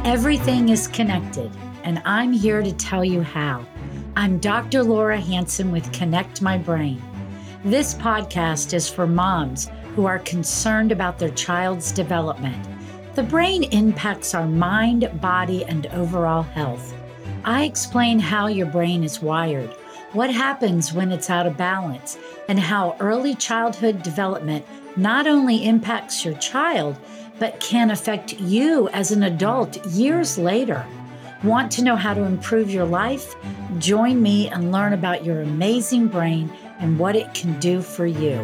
Everything is connected, and I'm here to tell you how. I'm Dr. Laura Hanson with Connect My Brain. This podcast is for moms who are concerned about their child's development. The brain impacts our mind, body, and overall health. I explain how your brain is wired, what happens when it's out of balance, and how early childhood development not only impacts your child, but can affect you as an adult years later. Want to know how to improve your life? Join me and learn about your amazing brain and what it can do for you.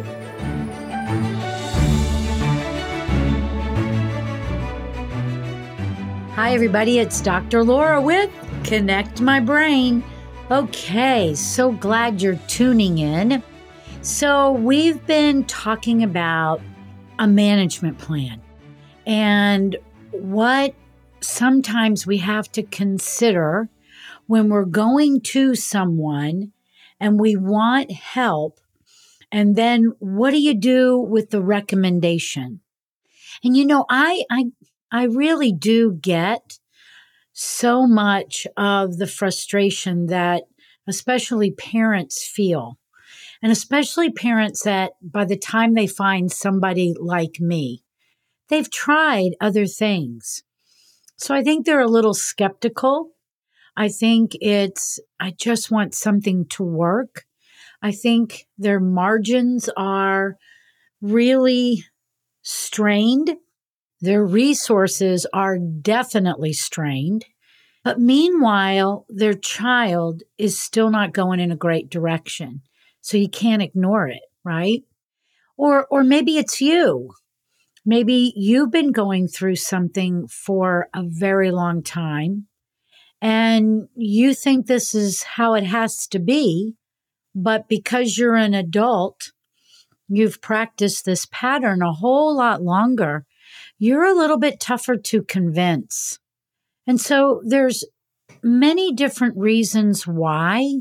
Hi, everybody. It's Dr. Laura with Connect My Brain. Okay, so glad you're tuning in. So we've been talking about a management plan and what sometimes we have to consider when we're going to someone and we want help. And then what do you do with the recommendation? And you know, I really do get so much of the frustration that especially parents feel. And especially parents that by the time they find somebody like me, they've tried other things. So I think they're a little skeptical. I think I just want something to work. I think their margins are really strained. Their resources are definitely strained. But meanwhile, their child is still not going in a great direction. So you can't ignore it, right? Or maybe it's you. Maybe you've been going through something for a very long time and you think this is how it has to be, but because you're an adult, you've practiced this pattern a whole lot longer, you're a little bit tougher to convince. And so there's many different reasons why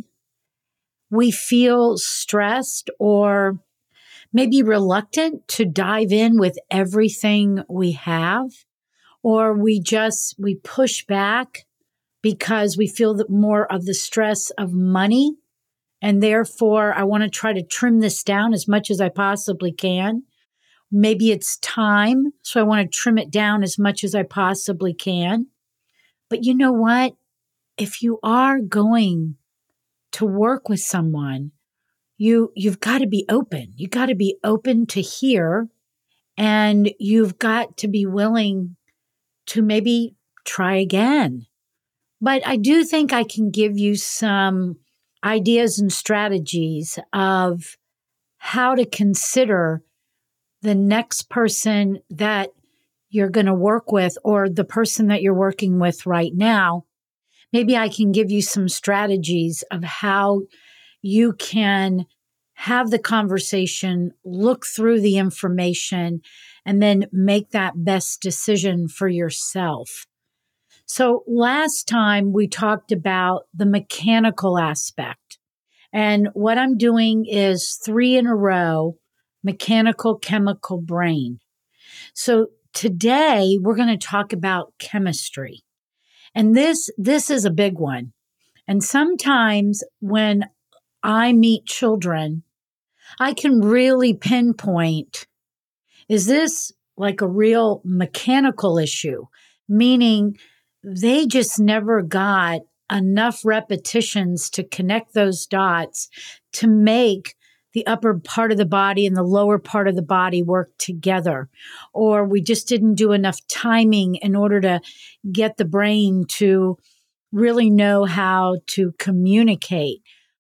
we feel stressed or maybe reluctant to dive in with everything we have, or we push back because we feel that more of the stress of money. And therefore, I want to try to trim this down as much as I possibly can. Maybe it's time, so I want to trim it down as much as I possibly can. But you know what? If you are going to work with someone, you've got to be open. You've got to be open to hear, and you've got to be willing to maybe try again. But I do think I can give you some ideas and strategies of how to consider the next person that you're going to work with or the person that you're working with right now. Maybe I can give you some strategies of how you can have the conversation, look through the information, and then make that best decision for yourself. So last time we talked about the mechanical aspect. And what I'm doing is 3 in a row, mechanical, chemical, brain. So today we're going to talk about chemistry. And this is a big one. And sometimes when I meet children, I can really pinpoint, is this like a real mechanical issue? Meaning they just never got enough repetitions to connect those dots to make the upper part of the body and the lower part of the body work together. Or we just didn't do enough timing in order to get the brain to really know how to communicate.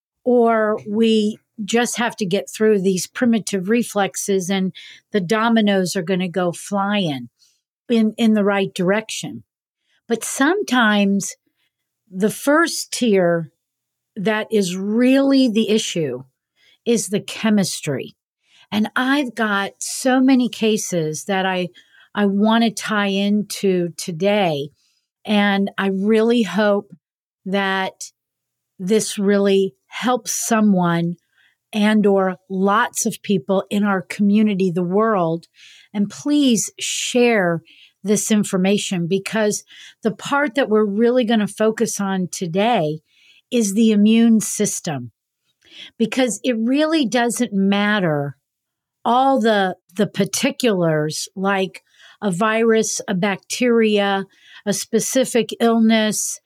Or we just have to get through these primitive reflexes and the dominoes are going to go flying in the right direction. But sometimes the first tier that is really the issue is the chemistry. And I've got so many cases that I want to tie into today. And I really hope that this really helps someone and or lots of people in our community, the world. And please share this information, because the part that we're really going to focus on today is the immune system, because it really doesn't matter all the particulars like a virus, a bacteria, a specific illness,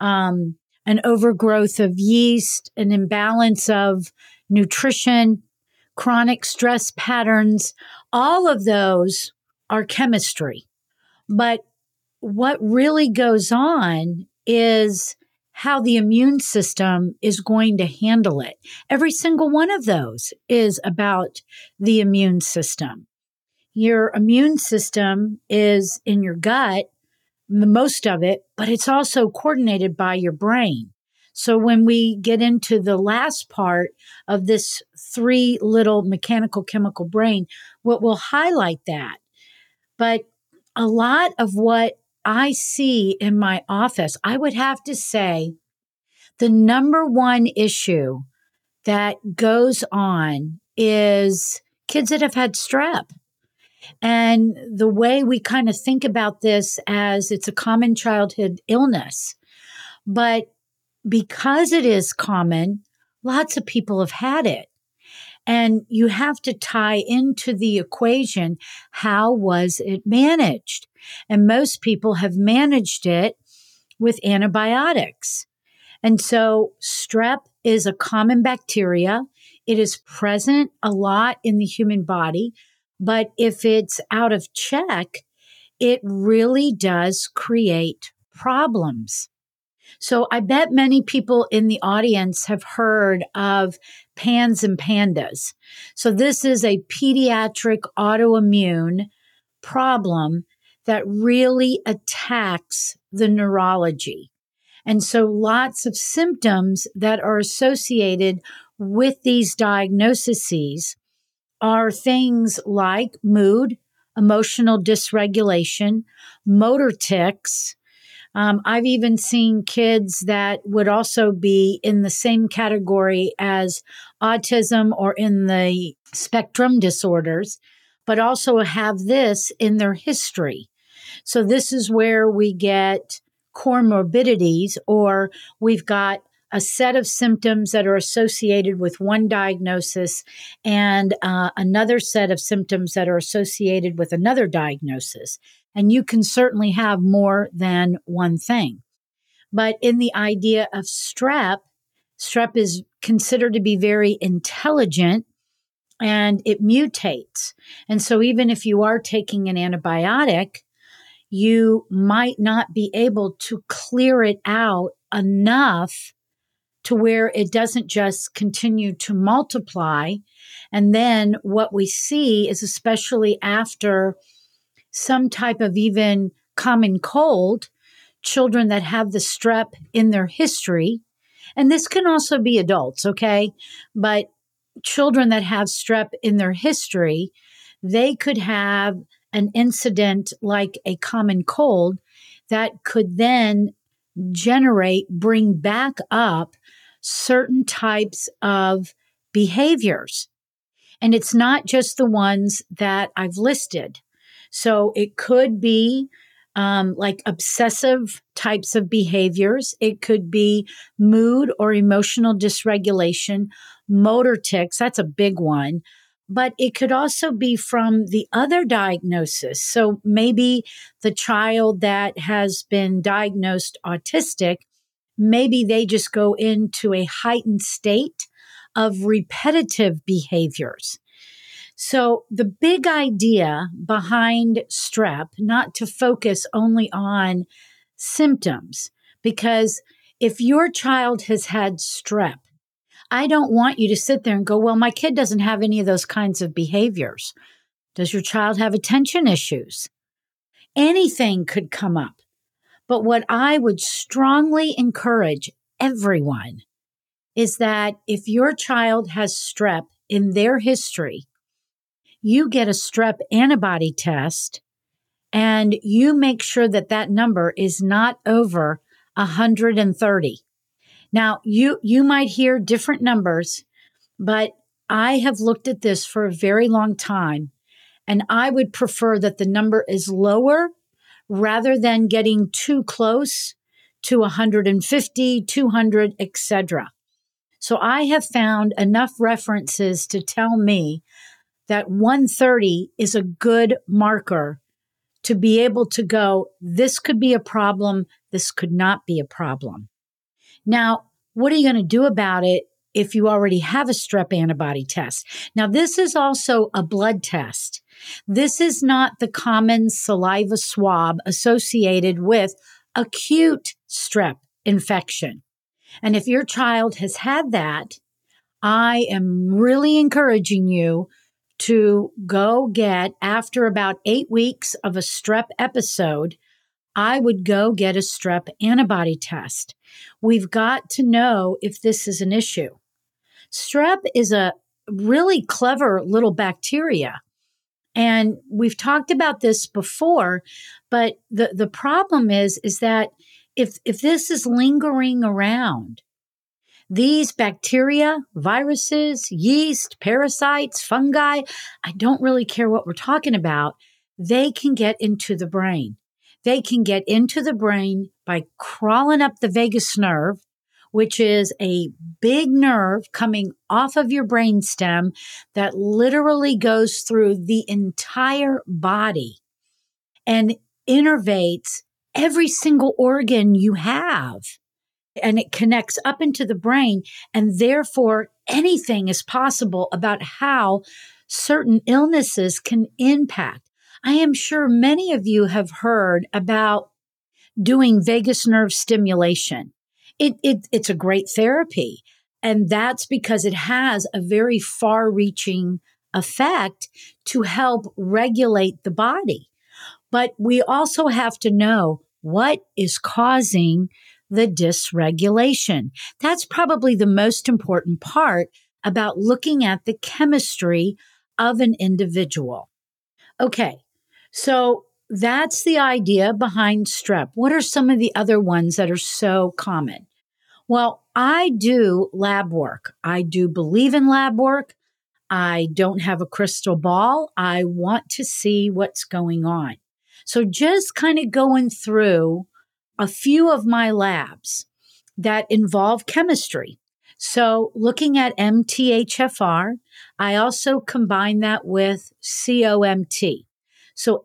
an overgrowth of yeast, an imbalance of nutrition, chronic stress patterns. All of those are chemistry. But what really goes on is how the immune system is going to handle it. Every single one of those is about the immune system. Your immune system is in your gut, most of it, but it's also coordinated by your brain. So when we get into the last part of this three little mechanical chemical brain, what will highlight that. But a lot of what I see in my office, I would have to say the number one issue that goes on is kids that have had strep. And the way we kind of think about this as it's a common childhood illness. But because it is common, lots of people have had it. And you have to tie into the equation, how was it managed? And most people have managed it with antibiotics. And so strep is a common bacteria. It is present a lot in the human body. But if it's out of check, it really does create problems. So I bet many people in the audience have heard of PANS and PANDAS. So this is a pediatric autoimmune problem that really attacks the neurology. And so lots of symptoms that are associated with these diagnoses are things like mood, emotional dysregulation, motor tics. I've even seen kids that would also be in the same category as autism or in the spectrum disorders, but also have this in their history. So this is where we get comorbidities, or we've got a set of symptoms that are associated with one diagnosis and another set of symptoms that are associated with another diagnosis. And you can certainly have more than one thing. But in the idea of strep is considered to be very intelligent and it mutates. And so even if you are taking an antibiotic, you might not be able to clear it out enough to where it doesn't just continue to multiply. And then what we see is, especially after some type of even common cold, children that have the strep in their history, and this can also be adults, okay? But children that have strep in their history, they could have an incident like a common cold that could then bring back up certain types of behaviors. And it's not just the ones that I've listed. So it could be like obsessive types of behaviors. It could be mood or emotional dysregulation, motor tics. That's a big one. But it could also be from the other diagnosis. So maybe the child that has been diagnosed autistic, maybe they just go into a heightened state of repetitive behaviors. So the big idea behind strep, not to focus only on symptoms, because if your child has had strep, I don't want you to sit there and go, well, my kid doesn't have any of those kinds of behaviors. Does your child have attention issues? Anything could come up. But what I would strongly encourage everyone is that if your child has strep in their history, you get a strep antibody test and you make sure that that number is not over 130. Now, you might hear different numbers, but I have looked at this for a very long time, and I would prefer that the number is lower rather than getting too close to 150, 200, etc. So I have found enough references to tell me that 130 is a good marker to be able to go, this could be a problem, this could not be a problem. Now, what are you going to do about it if you already have a strep antibody test? Now, this is also a blood test. This is not the common saliva swab associated with acute strep infection. And if your child has had that, I am really encouraging you to go get, after about 8 weeks of a strep episode, I would go get a strep antibody test. We've got to know if this is an issue. Strep is a really clever little bacteria. And we've talked about this before, but the problem is that if this is lingering around, these bacteria, viruses, yeast, parasites, fungi, I don't really care what we're talking about, they can get into the brain. They can get into the brain by crawling up the vagus nerve, which is a big nerve coming off of your brainstem that literally goes through the entire body and innervates every single organ you have. And it connects up into the brain, and therefore anything is possible about how certain illnesses can impact. I am sure many of you have heard about doing vagus nerve stimulation. It's a great therapy, and that's because it has a very far-reaching effect to help regulate the body. But we also have to know what is causing the dysregulation. That's probably the most important part about looking at the chemistry of an individual. Okay, so that's the idea behind strep. What are some of the other ones that are so common? Well, I do lab work. I do believe in lab work. I don't have a crystal ball. I want to see what's going on. So just kind of going through a few of my labs that involve chemistry. So looking at MTHFR, I also combine that with COMT. So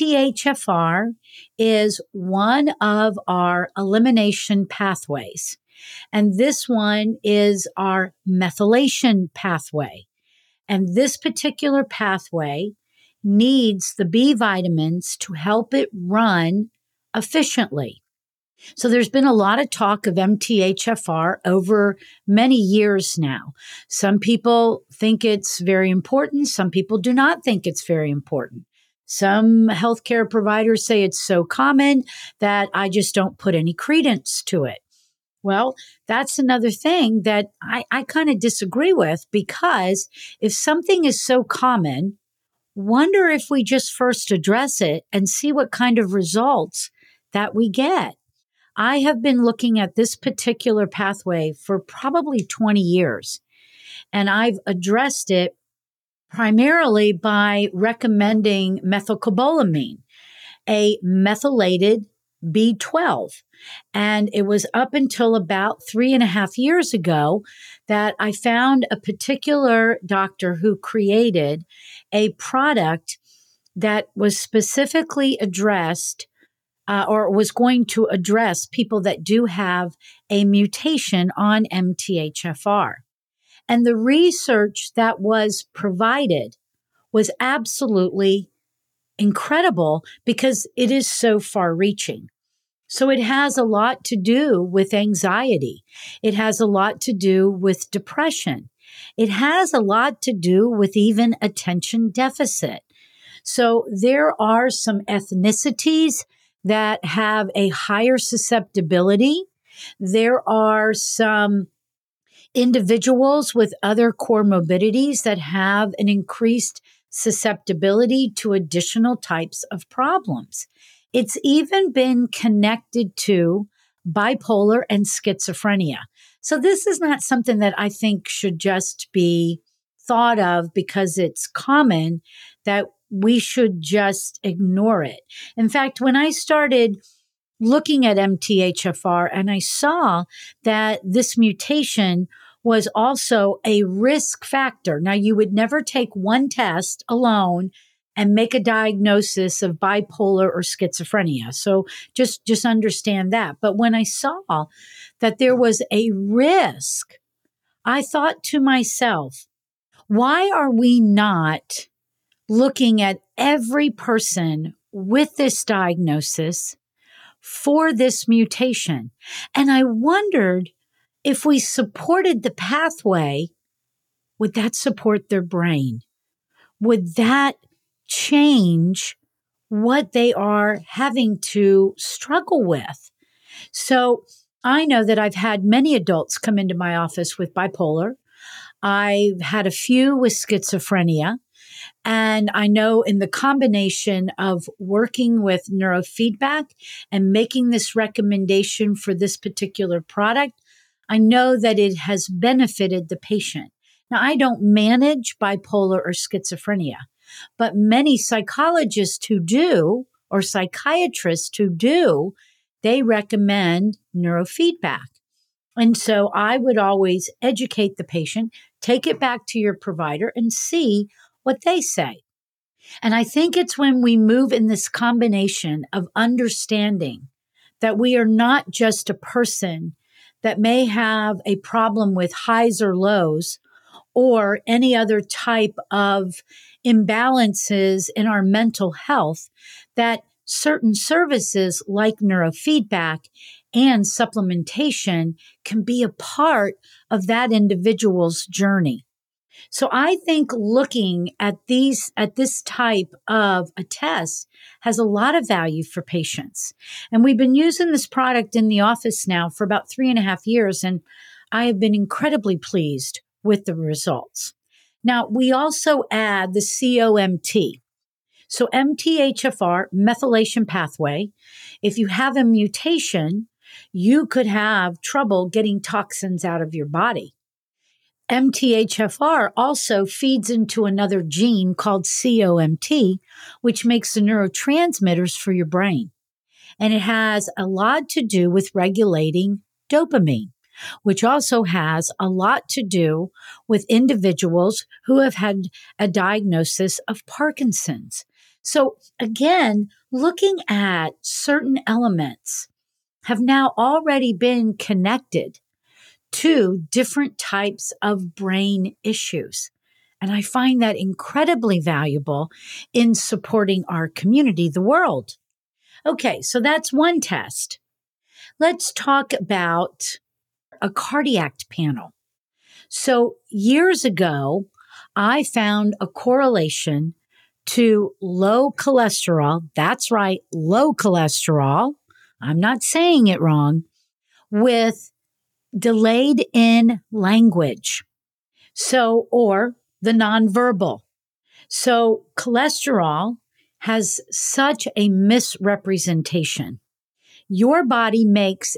MTHFR is one of our elimination pathways. And this one is our methylation pathway. And this particular pathway needs the B vitamins to help it run efficiently. So there's been a lot of talk of MTHFR over many years now. Some people think it's very important. Some people do not think it's very important. Some healthcare providers say it's so common that I just don't put any credence to it. Well, that's another thing that I kind of disagree with, because if something is so common, wonder if we just first address it and see what kind of results that we get. I have been looking at this particular pathway for probably 20 years, and I've addressed it primarily by recommending methylcobalamin, a methylated B12. And it was up until about 3.5 years ago that I found a particular doctor who created a product that was specifically addressed or was going to address people that do have a mutation on MTHFR. And the research that was provided was absolutely incredible because it is so far reaching. So it has a lot to do with anxiety. It has a lot to do with depression. It has a lot to do with even attention deficit. So there are some ethnicities that have a higher susceptibility. There are some individuals with other comorbidities that have an increased susceptibility to additional types of problems. It's even been connected to bipolar and schizophrenia. So this is not something that I think should just be thought of because it's common, that we should just ignore it. In fact, when I started looking at MTHFR and I saw that this mutation was also a risk factor. Now, you would never take one test alone and make a diagnosis of bipolar or schizophrenia. So just understand that. But when I saw that there was a risk, I thought to myself, why are we not looking at every person with this diagnosis for this mutation? And I wondered, if we supported the pathway, would that support their brain? Would that change what they are having to struggle with? So I know that I've had many adults come into my office with bipolar. I've had a few with schizophrenia. And I know in the combination of working with neurofeedback and making this recommendation for this particular product, I know that it has benefited the patient. Now, I don't manage bipolar or schizophrenia, but many psychologists who do, or psychiatrists who do, they recommend neurofeedback. And so I would always educate the patient, take it back to your provider and see what they say. And I think it's when we move in this combination of understanding that we are not just a person that may have a problem with highs or lows or any other type of imbalances in our mental health, that certain services like neurofeedback and supplementation can be a part of that individual's journey. So I think looking at this type of a test has a lot of value for patients. And we've been using this product in the office now for about 3.5 years, and I have been incredibly pleased with the results. Now, we also add the COMT. So MTHFR, methylation pathway. If you have a mutation, you could have trouble getting toxins out of your body. MTHFR also feeds into another gene called COMT, which makes the neurotransmitters for your brain. And it has a lot to do with regulating dopamine, which also has a lot to do with individuals who have had a diagnosis of Parkinson's. So again, looking at certain elements have now already been connected to different types of brain issues. And I find that incredibly valuable in supporting our community, the world. Okay, so that's one test. Let's talk about a cardiac panel. So years ago, I found a correlation to low cholesterol. That's right, low cholesterol. I'm not saying it wrong, with delayed in language. So, or the nonverbal. So cholesterol has such a misrepresentation. Your body makes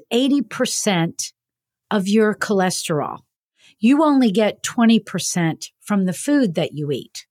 80% of your cholesterol. You only get 20% from the food that you eat.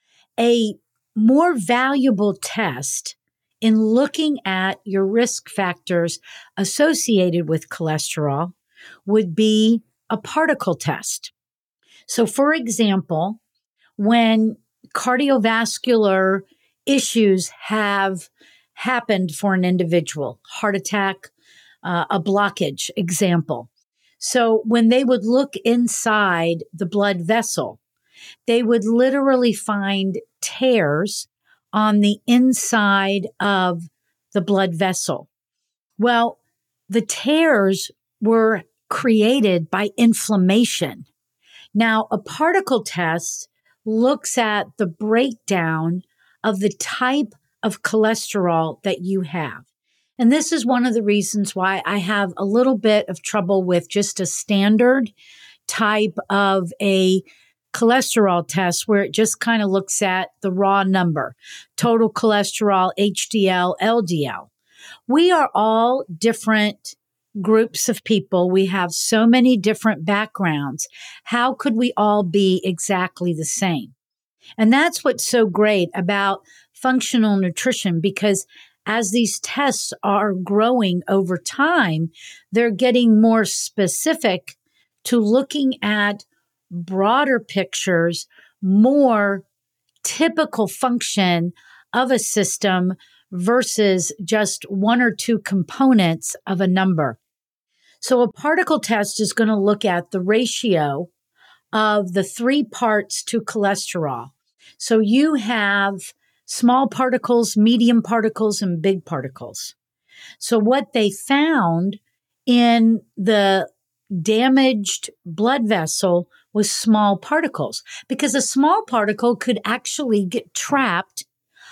A more valuable test in looking at your risk factors associated with cholesterol would be a particle test. So, for example, when cardiovascular issues have happened for an individual, heart attack, a blockage example. So when they would look inside the blood vessel, they would literally find tears on the inside of the blood vessel. Well, the tears were created by inflammation. Now, a particle test looks at the breakdown of the type of cholesterol that you have. And this is one of the reasons why I have a little bit of trouble with just a standard type of a cholesterol test where it just kind of looks at the raw number, total cholesterol, HDL, LDL. We are all different groups of people. We have so many different backgrounds. How could we all be exactly the same? And that's what's so great about functional nutrition, because as these tests are growing over time, they're getting more specific to looking at broader pictures, more typical function of a system versus just one or two components of a number. So a particle test is going to look at the ratio of the 3 parts to cholesterol. So you have small particles, medium particles, and big particles. So what they found in the damaged blood vessel was small particles, because a small particle could actually get trapped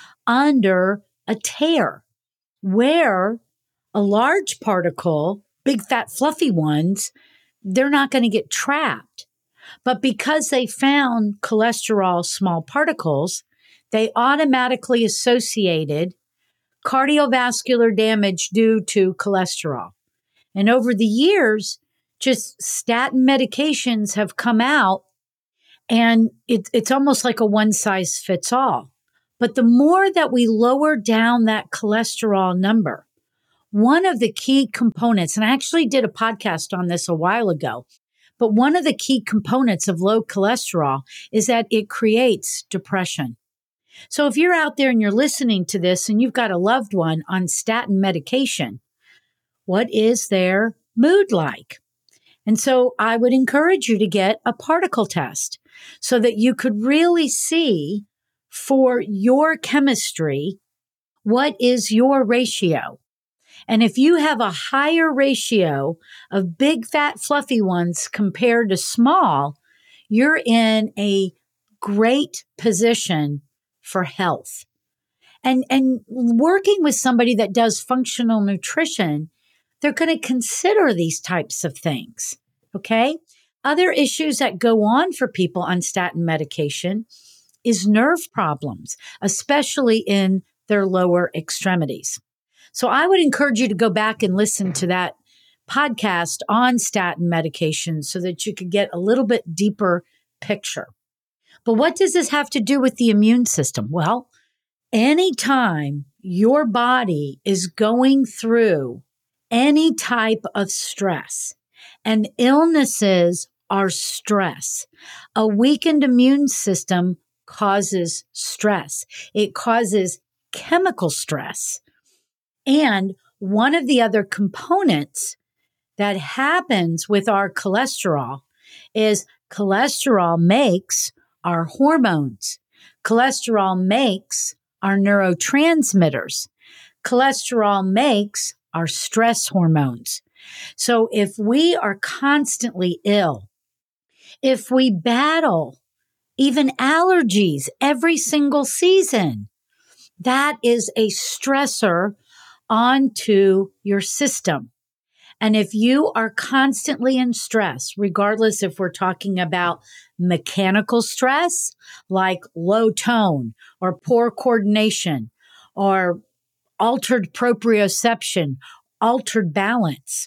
under a tear, where a large particle, big fat fluffy ones, they're not going to get trapped. But because they found cholesterol small particles, they automatically associated cardiovascular damage due to cholesterol. And over the years, just statin medications have come out, and it's almost like a one size fits all. But the more that we lower down that cholesterol number, one of the key components, and I actually did a podcast on this a while ago, but one of the key components of low cholesterol is that it creates depression. So if you're out there and you're listening to this and you've got a loved one on statin medication, what is their mood like? And so I would encourage you to get a particle test so that you could really see for your chemistry, what is your ratio? And if you have a higher ratio of big, fat, fluffy ones compared to small, you're in a great position for health. And working with somebody that does functional nutrition, they're going to consider these types of things. Okay. Other issues that go on for people on statin medication is nerve problems, especially in their lower extremities. So I would encourage you to go back and listen to that podcast on statin medication so that you could get a little bit deeper picture. But what does this have to do with the immune system? Well, anytime your body is going through any type of stress, and illnesses are stress, a weakened immune system causes stress. It causes chemical stress. And one of the other components that happens with our cholesterol is cholesterol makes our hormones. Cholesterol makes our neurotransmitters. Cholesterol makes our stress hormones. So if we are constantly ill, if we battle even allergies every single season, that is a stressor onto your system. And if you are constantly in stress, regardless if we're talking about mechanical stress, like low tone or poor coordination or altered proprioception, altered balance,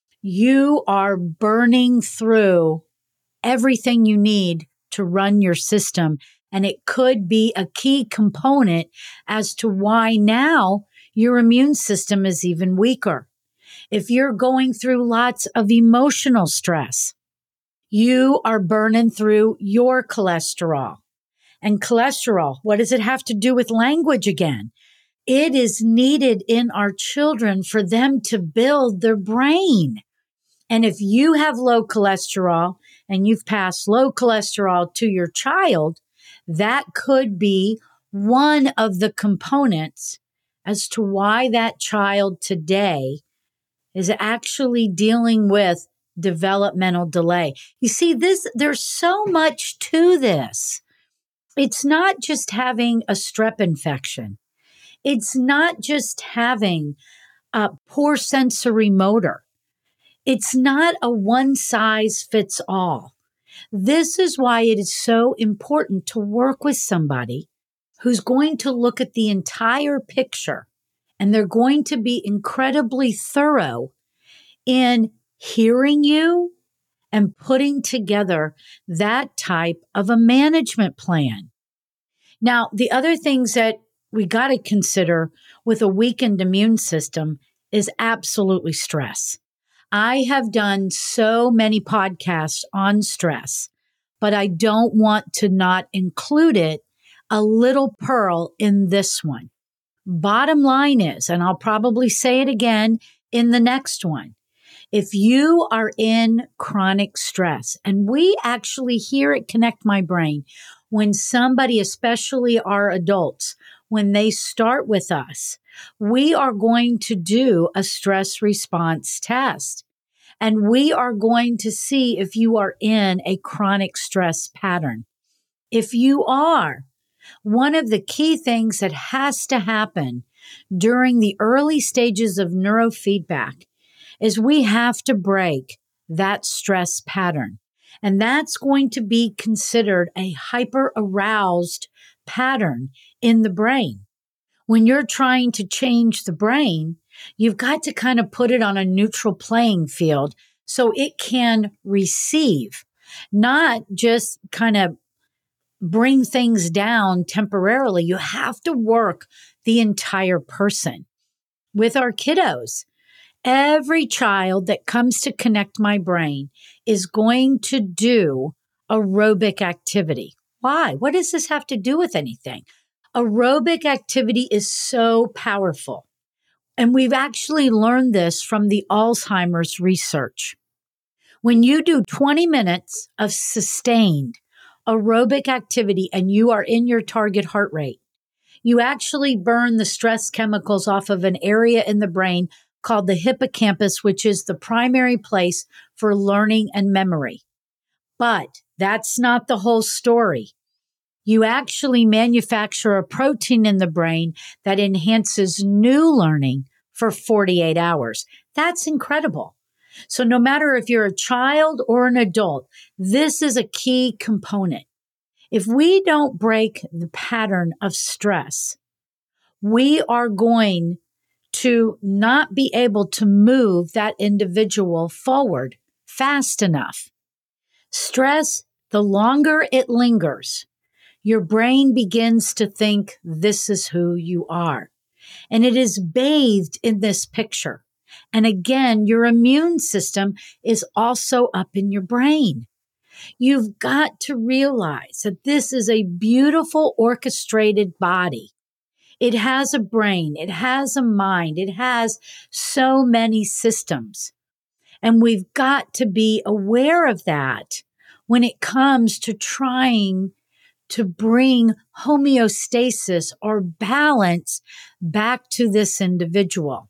you are burning through everything you need to run your system. And it could be a key component as to why now your immune system is even weaker. If you're going through lots of emotional stress, you are burning through your cholesterol. And cholesterol, what does it have to do with language again? It is needed in our children for them to build their brain. And if you have low cholesterol and you've passed low cholesterol to your child, that could be one of the components as to why that child today is actually dealing with developmental delay. You see, there's so much to this. It's not just having a strep infection. It's not just having a poor sensory motor. It's not a one size fits all. This is why it is so important to work with somebody who's going to look at the entire picture, and they're going to be incredibly thorough in hearing you and putting together that type of a management plan. Now, the other things that we got to consider with a weakened immune system is absolutely stress. I have done so many podcasts on stress, but I don't want to not include it, a little pearl in this one. Bottom line is, and I'll probably say it again in the next one, if you are in chronic stress, and we actually here at Connect My Brain, when somebody, especially our adults, when they start with us, we are going to do a stress response test. And we are going to see if you are in a chronic stress pattern. If you are, one of the key things that has to happen during the early stages of neurofeedback is we have to break that stress pattern. And that's going to be considered a hyper-aroused pattern in the brain. When you're trying to change the brain, you've got to kind of put it on a neutral playing field so it can receive, not just kind of bring things down temporarily. You have to work the entire person. With our kiddos, every child that comes to Connect My Brain is going to do aerobic activity. Why? What does this have to do with anything? Aerobic activity is so powerful. And we've actually learned this from the Alzheimer's research. When you do 20 minutes of sustained aerobic activity and you are in your target heart rate, you actually burn the stress chemicals off of an area in the brain called the hippocampus, which is the primary place for learning and memory. But that's not the whole story. You actually manufacture a protein in the brain that enhances new learning for 48 hours. That's incredible. So no matter if you're a child or an adult, this is a key component. If we don't break the pattern of stress, we are going to not be able to move that individual forward fast enough. Stress, the longer it lingers, your brain begins to think this is who you are. And it is bathed in this picture. And again, your immune system is also up in your brain. You've got to realize that this is a beautiful orchestrated body. It has a brain. It has a mind. It has so many systems. And we've got to be aware of that when it comes to trying to bring homeostasis or balance back to this individual.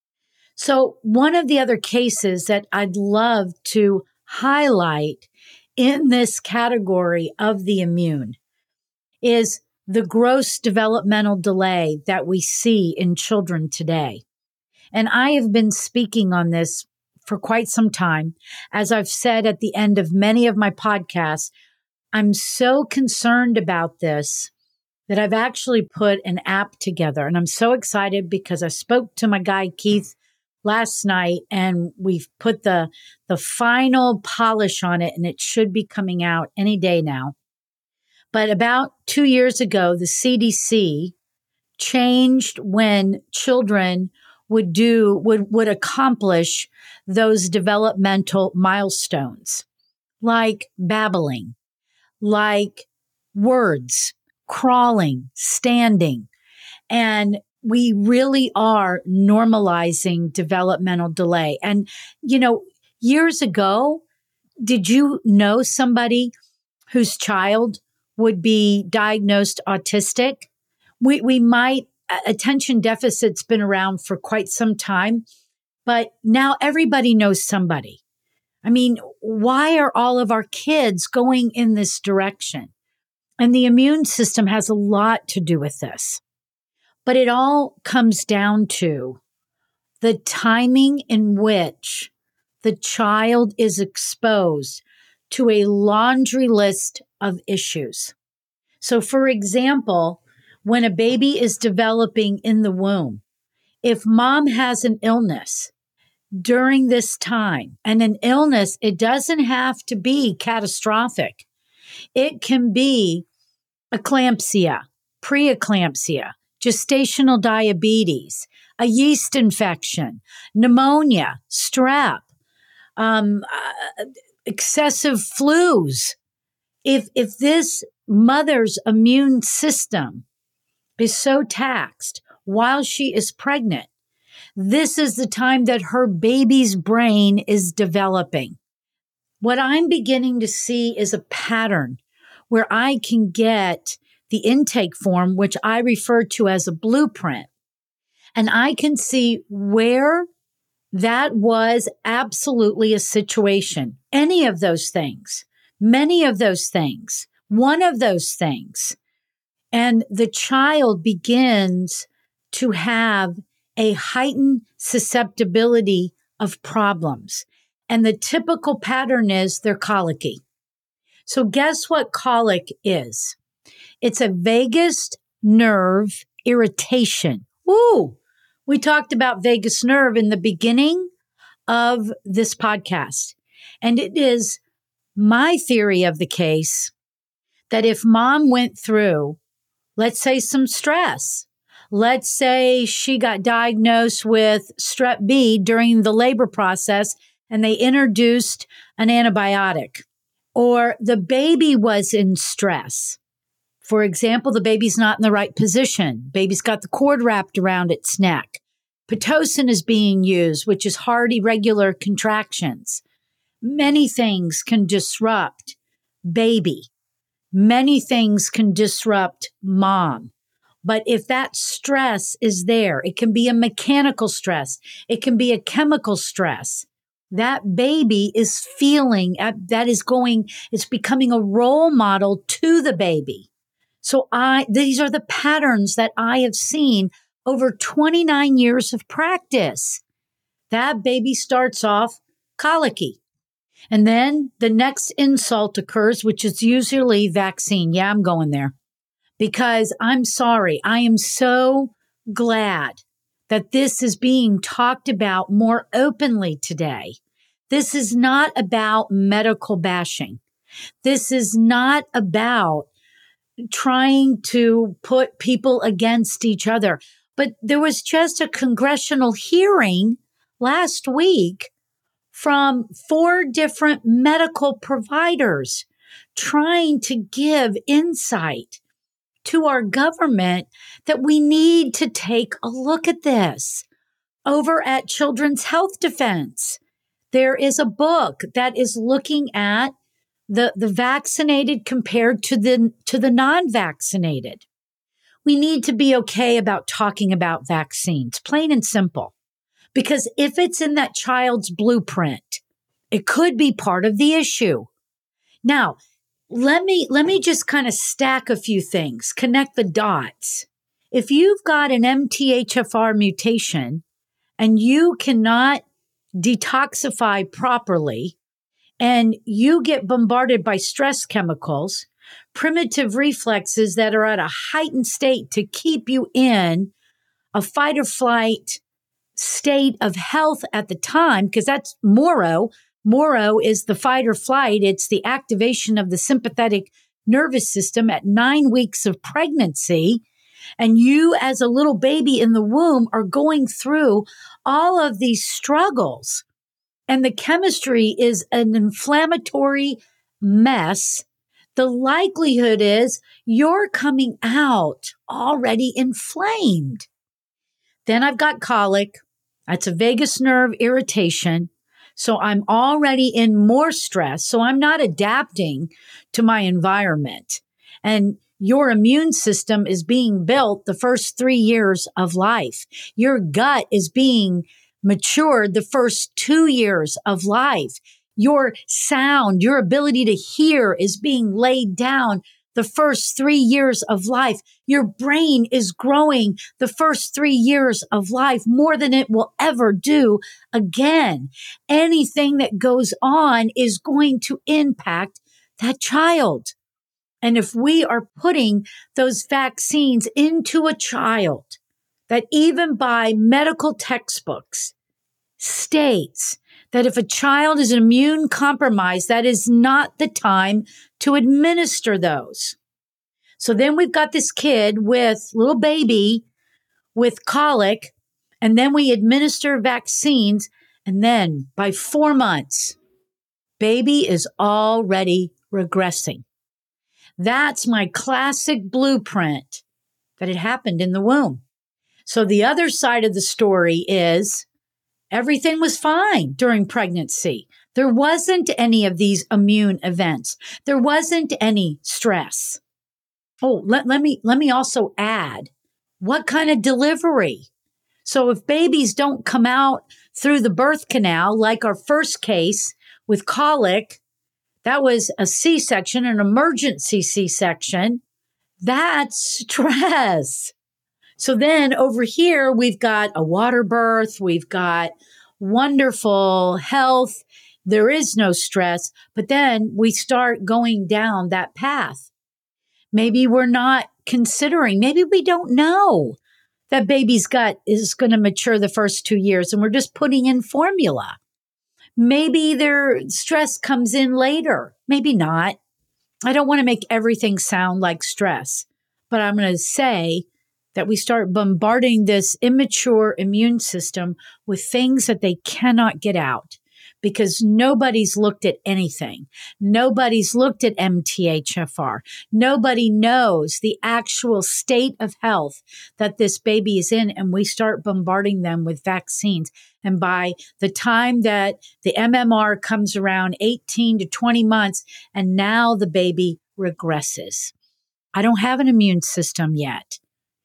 So one of the other cases that I'd love to highlight in this category of the immune is the gross developmental delay that we see in children today. And I have been speaking on this for quite some time. As I've said at the end of many of my podcasts, I'm so concerned about this that I've actually put an app together. And I'm so excited because I spoke to my guy, Keith, last night, and we've put the final polish on it, and it should be coming out any day now. But about 2 years ago, the CDC changed when children would accomplish those developmental milestones, like babbling, like words, crawling, standing. And we really are normalizing developmental delay. And, years ago, did you know somebody whose child would be diagnosed autistic? We might, attention deficit's been around for quite some time, but now everybody knows somebody. I mean, why are all of our kids going in this direction? And the immune system has a lot to do with this. But it all comes down to the timing in which the child is exposed to a laundry list of issues. So, for example, when a baby is developing in the womb, if mom has an illness during this time, and an illness, it doesn't have to be catastrophic. It can be eclampsia. preeclampsia, gestational diabetes, a yeast infection, pneumonia, strep, excessive flus. If this mother's immune system is so taxed while she is pregnant, this is the time that her baby's brain is developing. What I'm beginning to see is a pattern where I can get the intake form, which I refer to as a blueprint, and I can see where that was absolutely a situation. Any of those things, many of those things, one of those things. And the child begins to have a heightened susceptibility of problems. And the typical pattern is they're colicky. So guess what colic is? It's a vagus nerve irritation. Ooh, we talked about vagus nerve in the beginning of this podcast. And it is my theory of the case that if mom went through, let's say, some stress, let's say she got diagnosed with strep B during the labor process and they introduced an antibiotic, or the baby was in stress. For example, the baby's not in the right position. Baby's got the cord wrapped around its neck. Pitocin is being used, which is hard, irregular contractions. Many things can disrupt baby. Many things can disrupt mom. But if that stress is there, it can be a mechanical stress. It can be a chemical stress. That baby is feeling it's becoming a role model to the baby. So these are the patterns that I have seen over 29 years of practice. That baby starts off colicky. And then the next insult occurs, which is usually vaccine. Yeah, I'm going there because I'm sorry. I am so glad that this is being talked about more openly today. This is not about medical bashing. This is not about trying to put people against each other. But there was just a congressional hearing last week from 4 different medical providers trying to give insight to our government that we need to take a look at this. Over at Children's Health Defense, there is a book that is looking at the vaccinated compared to the non-vaccinated. We need to be okay about talking about vaccines, plain and simple. Because if it's in that child's blueprint, it could be part of the issue. Now, let me just kind of stack a few things, connect the dots. If you've got an MTHFR mutation and you cannot detoxify properly and you get bombarded by stress chemicals, primitive reflexes that are at a heightened state to keep you in a fight or flight state of health at the time, because that's Moro. Moro is the fight or flight. It's the activation of the sympathetic nervous system at 9 weeks of pregnancy. And you, as a little baby in the womb, are going through all of these struggles. And the chemistry is an inflammatory mess. The likelihood is you're coming out already inflamed. Then I've got colic. That's a vagus nerve irritation. So I'm already in more stress. So I'm not adapting to my environment. And your immune system is being built the first 3 years of life. Your gut is being matured the first 2 years of life. Your sound, your ability to hear is being laid down the first 3 years of life. Your brain is growing the first 3 years of life more than it will ever do again. Anything that goes on is going to impact that child. And if we are putting those vaccines into a child that even by medical textbooks states that if a child is immune compromised, that is not the time to administer those. So then we've got this kid with little baby with colic, and then we administer vaccines. And then by 4 months, baby is already regressing. That's my classic blueprint that it happened in the womb. So the other side of the story is everything was fine during pregnancy. There wasn't any of these immune events. There wasn't any stress. Oh, let me also add, what kind of delivery? So if babies don't come out through the birth canal, like our first case with colic, that was a C-section, an emergency C-section. That's stress. So then over here, we've got a water birth. We've got wonderful health. There is no stress. But then we start going down that path. Maybe we're not considering, maybe we don't know that baby's gut is going to mature the first 2 years and we're just putting in formula. Maybe their stress comes in later. Maybe not. I don't want to make everything sound like stress, but I'm going to say that we start bombarding this immature immune system with things that they cannot get out because nobody's looked at anything. Nobody's looked at MTHFR. Nobody knows the actual state of health that this baby is in, and we start bombarding them with vaccines. And by the time that the MMR comes around 18 to 20 months, and now the baby regresses. I don't have an immune system yet.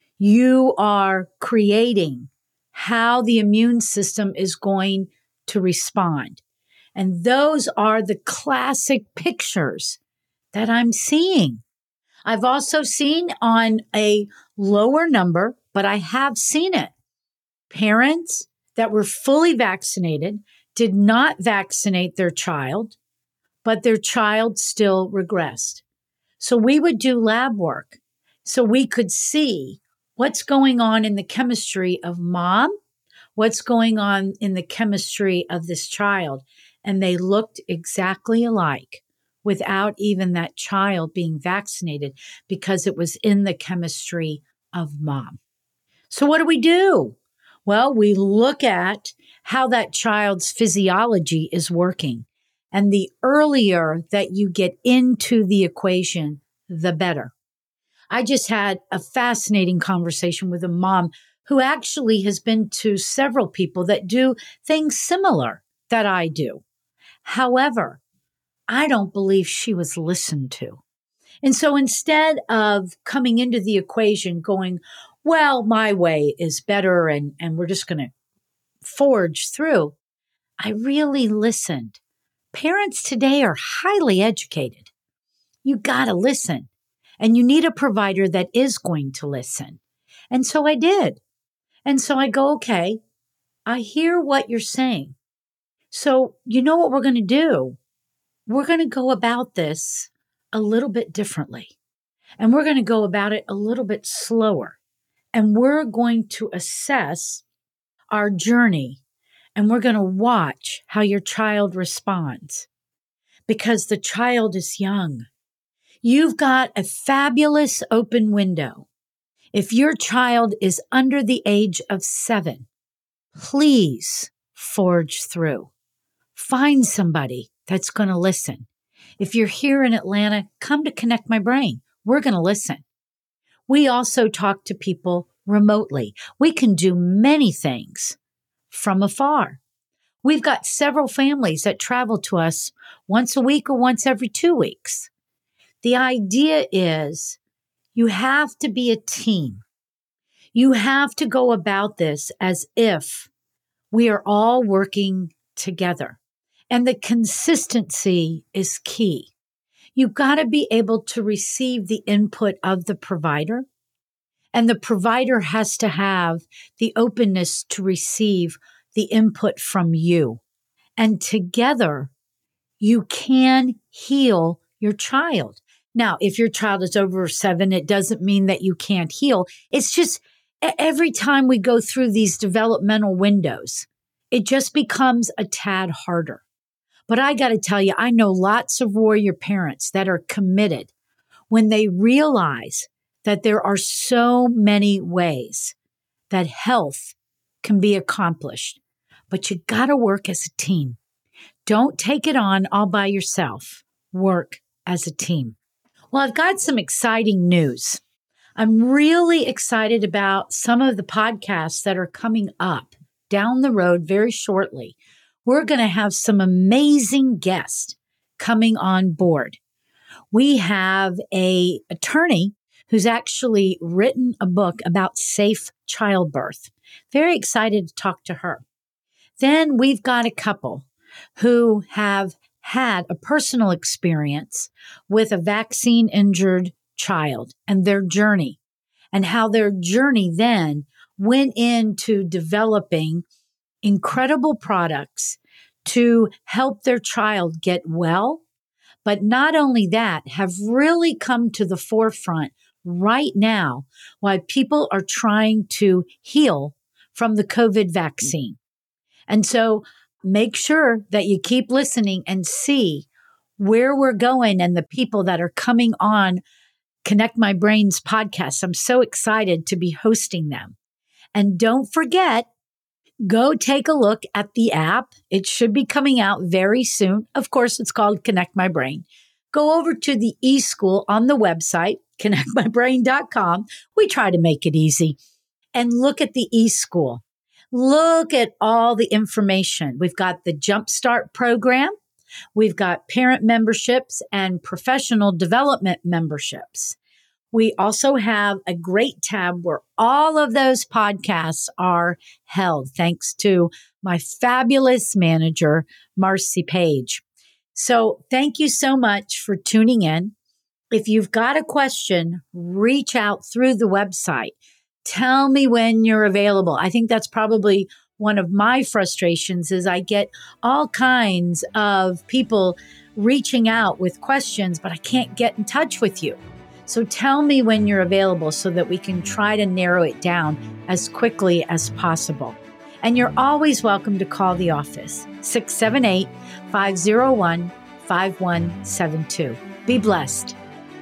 You are creating how the immune system is going to respond. And those are the classic pictures that I'm seeing. I've also seen on a lower number, but I have seen it. Parents that were fully vaccinated did not vaccinate their child, but their child still regressed. So we would do lab work so we could see what's going on in the chemistry of mom, what's going on in the chemistry of this child. And they looked exactly alike without even that child being vaccinated because it was in the chemistry of mom. So what do? Well, we look at how that child's physiology is working. And the earlier that you get into the equation, the better. I just had a fascinating conversation with a mom who actually has been to several people that do things similar that I do. However, I don't believe she was listened to. And so instead of coming into the equation going, well, my way is better and we're just going to forge through, I really listened. Parents today are highly educated. You got to listen. And you need a provider that is going to listen. And so I did. And so I go, okay, I hear what you're saying. So you know what we're going to do? We're going to go about this a little bit differently. And we're going to go about it a little bit slower. And we're going to assess our journey. And we're going to watch how your child responds. Because the child is young. You've got a fabulous open window. If your child is under the age of 7, please forge through. Find somebody that's going to listen. If you're here in Atlanta, come to Connect My Brain. We're going to listen. We also talk to people remotely. We can do many things from afar. We've got several families that travel to us once a week or once every 2 weeks. The idea is you have to be a team. You have to go about this as if we are all working together. And the consistency is key. You've got to be able to receive the input of the provider. And the provider has to have the openness to receive the input from you. And together, you can heal your child. Now, if your child is over 7, it doesn't mean that you can't heal. It's just every time we go through these developmental windows, it just becomes a tad harder. But I got to tell you, I know lots of warrior parents that are committed. when they realize that there are so many ways that health can be accomplished, but you got to work as a team. Don't take it on all by yourself. Work as a team. Well, I've got some exciting news. I'm really excited about some of the podcasts that are coming up down the road very shortly. We're going to have some amazing guests coming on board. We have an attorney who's actually written a book about safe childbirth. Very excited to talk to her. Then we've got a couple who have had a personal experience with a vaccine-injured child and their journey, and how their journey then went into developing incredible products to help their child get well. But not only that, have really come to the forefront right now while people are trying to heal from the COVID vaccine. And so make sure that you keep listening and see where we're going and the people that are coming on Connect My Brain's podcast. I'm so excited to be hosting them. And don't forget, go take a look at the app. It should be coming out very soon. Of course, it's called Connect My Brain. Go over to the eSchool on the website, connectmybrain.com. We try to make it easy. And look at the eSchool. Look at all the information. We've got the Jumpstart program. We've got parent memberships and professional development memberships. We also have a great tab where all of those podcasts are held, thanks to my fabulous manager, Marcy Page. So thank you so much for tuning in. If you've got a question, reach out through the website. Tell me when you're available. I think that's probably one of my frustrations is I get all kinds of people reaching out with questions, but I can't get in touch with you. So tell me when you're available so that we can try to narrow it down as quickly as possible. And you're always welcome to call the office, 678-501-5172. Be blessed.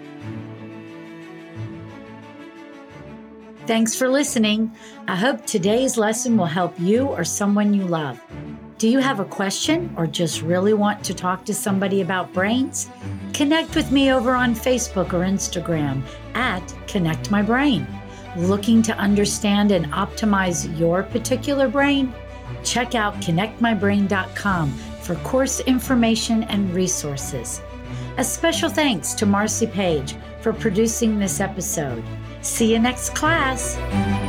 Thanks for listening. I hope today's lesson will help you or someone you love. Do you have a question or just really want to talk to somebody about brains? Connect with me over on Facebook or Instagram at Connect My Brain. Looking to understand and optimize your particular brain? Check out connectmybrain.com for course information and resources. A special thanks to Marcy Page for producing this episode. See you next class.